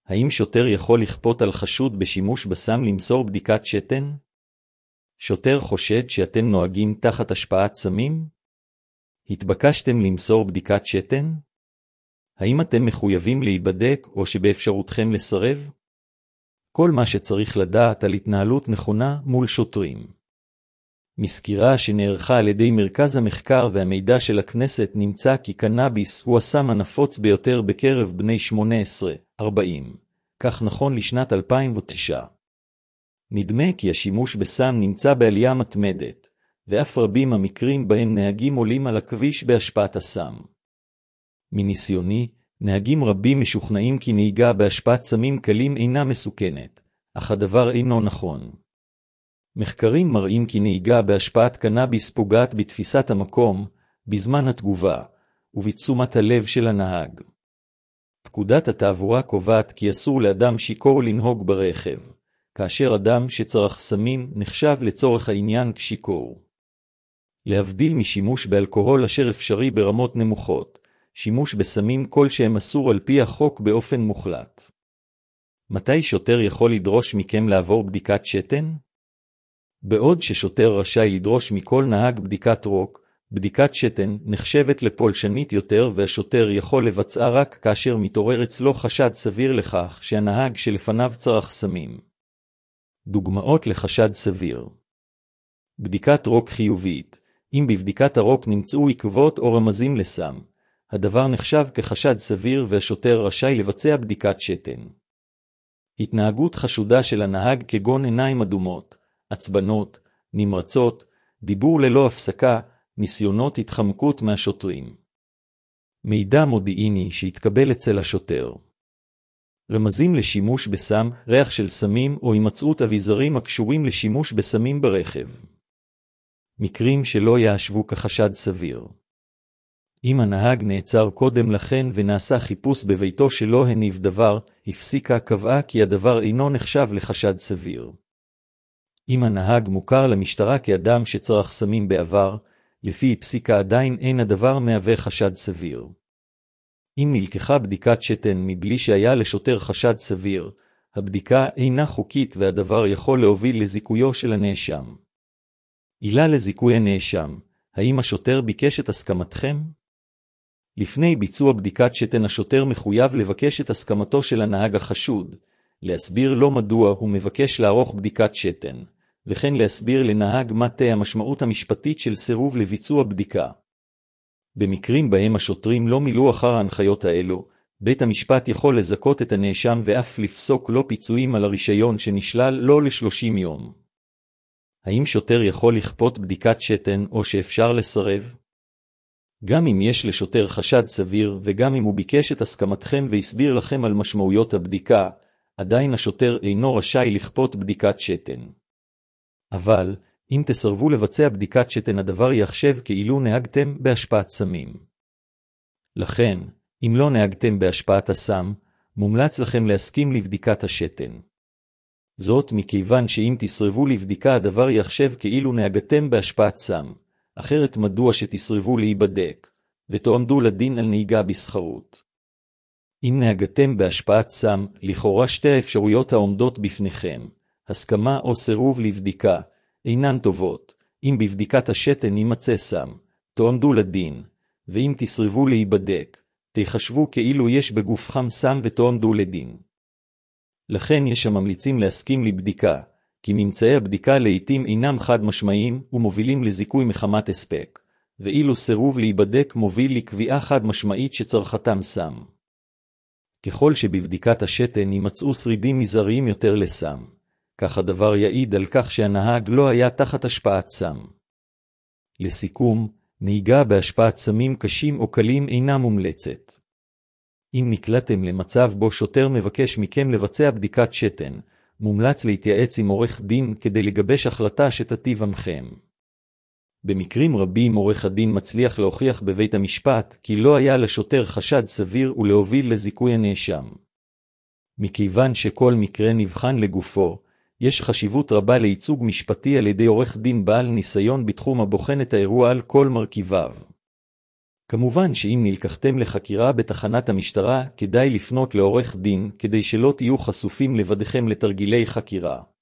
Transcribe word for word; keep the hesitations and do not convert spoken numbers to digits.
האם שוטר יכול לכפות על חשוד בשימוש בסם למסור בדיקת שתן? שוטר חושד שאתם נוהגים תחת השפעת סמים? התבקשתם למסור בדיקת שתן? האם אתם מחויבים להיבדק או שבאפשרותכם לסרב? כל מה שצריך לדעת על התנהלות נכונה מול שוטרים. מסקירה שנערכה על ידי מרכז המחקר והמידע של הכנסת נמצא כי קנאביס הוא הסם הנפוץ ביותר בקרב בני שמונה עשרה ארבעים, כך נכון לשנת אלפיים ותשע. נדמה כי השימוש בסם נמצא בעלייה מתמדת, ואף רבים המקרים בהם נהגים עולים על הכביש בהשפעת הסם. מניסיוני, נהגים רבים משוכנעים כי נהיגה בהשפעת סמים קלים אינה מסוכנת, אך הדבר אינו נכון. מחקרים מראים כי נהיגה בהשפעת קנאביס פוגעת בתפיסת המקום, בזמן התגובה, ובתשומת הלב של הנהג. פקודת התעבורה קובעת כי אסור לאדם שיכור לנהוג ברכב, כאשר אדם שצרך סמים נחשב לצורך העניין כשיכור. להבדיל משימוש באלכוהול אשר אפשרי ברמות נמוכות, שימוש בסמים כלשהם אסור על פי החוק באופן מוחלט. מתי שוטר יכול לדרוש מכם לעבור בדיקת שתן? בעוד ששוטר רשאי לדרוש מכל נהג בדיקת רוק, בדיקת שתן נחשבת לפולשנית יותר והשוטר יכול לבצעה רק כאשר מתעורר אצלו חשד סביר לכך שהנהג שלפניו צרך סמים. דוגמאות לחשד סביר. בדיקת רוק חיובית. אם בבדיקת הרוק נמצאו עקבות או רמזים לסם, הדבר נחשב כחשד סביר והשוטר רשאי לבצע בדיקת שתן. התנהגות חשודה של הנהג כגון עיניים אדומות, עצבנות, נמרצות, דיבור ללא הפסקה, ניסיונות התחמקות מהשוטרים. מידע מודיעיני שהתקבל אצל השוטר. רמזים לשימוש בסם, ריח של סמים או הימצאות אביזרים הקשורים לשימוש בסמים ברכב. מקרים שלא יאשבו כחשד סביר. אם הנהג נעצר קודם לכן ונעשה חיפוש בביתו שלא הניב דבר, הפסיקה קבעה כי הדבר אינו נחשב לחשד סביר. אם הנהג מוכר למשטרה כאדם שצרך סמים בעבר, לפי פסיקה עדיין אין הדבר מהווה חשד סביר. אם נלקחה בדיקת שתן מבלי שהיה לשוטר חשד סביר, הבדיקה אינה חוקית והדבר יכול להוביל לזיכויו של הנאשם. עילה לזיכוי הנאשם, האם השוטר ביקש את הסכמתכם? לפני ביצוע בדיקת שתן השוטר מחויב לבקש את הסכמתו של הנהג החשוד, להסביר לו מדוע הוא מבקש לערוך בדיקת שתן, וכן להסביר לנהג מה תהיה המשמעות המשפטית של סירוב לביצוע בדיקה. במקרים בהם השוטרים לא מילאו אחר ההנחיות האלו, בית המשפט יכול לזכות את הנאשם ואף לפסוק לו פיצויים על הרישיון שנשלל לא ל-שלושים יום. האם שוטר יכול לכפות בדיקת שתן או שאפשר לסרב? גם אם יש לשוטר חשד סביר וגם אם הוא ביקש את הסכמתכם והסביר לכם על משמעויות הבדיקה, עדיין השוטר אינו רשאי לכפות בדיקת שתן. אבל, אם תסרבו לבצע בדיקת שתן הדבר יחשב כאילו נהגתם בהשפעת סמים. לכן, אם לא נהגתם בהשפעת הסם, מומלץ לכם להסכים לבדיקת השתן. זאת מכיוון שאם תסרבו לבדיקה הדבר יחשב כאילו נהגתם בהשפעת סם, אחרת מדוע שתסרבו להיבדק, ותועמדו לדין על נהיגה בסחרות. אם נהגתם בהשפעת סם, לכאורה שתי האפשרויות העומדות בפניכם, הסכמה או סירוב לבדיקה, אינן טובות. אם בבדיקת השתן יימצא סם, תועמדו לדין, ואם תסרבו להיבדק, תחשבו כאילו יש בגופכם סם ותועמדו לדין. לכן יש הממליצים להסכים לבדיקה, כי ממצאי הבדיקה לעתים אינם חד משמעיים ומובילים לזיכוי מחמת הספק, ואילו סירוב להיבדק מוביל לקביעה חד משמעית שצרכתם סם. ככל שבבדיקת השתן יימצאו שרידים מזעריים יותר לסם, כך הדבר יעיד על כך שהנהג לא היה תחת השפעת סם. לסיכום, נהיגה בהשפעת סמים קשים או קלים אינה מומלצת. אם נקלטתם למצב בו שוטר מבקש מכם לבצע בדיקת שתן, מומלץ להתייעץ עם עורך דין כדי לגבש החלטה שתטיב עמכם. במקרים רבים עורך הדין מצליח להוכיח בבית המשפט כי לא היה לשוטר חשד סביר ולהוביל לזיכוי הנאשם. מכיוון שכל מקרה נבחן לגופו, יש חשיבות רבה לייצוג משפטי על ידי עורך דין בעל ניסיון בתחום הבוחן את האירוע על כל מרכיביו. כמובן שאם נלקחתם לחקירה בתחנת המשטרה, כדאי לפנות לעורך דין, כדי שלא תהיו חשופים לבדכם לתרגילי חקירה.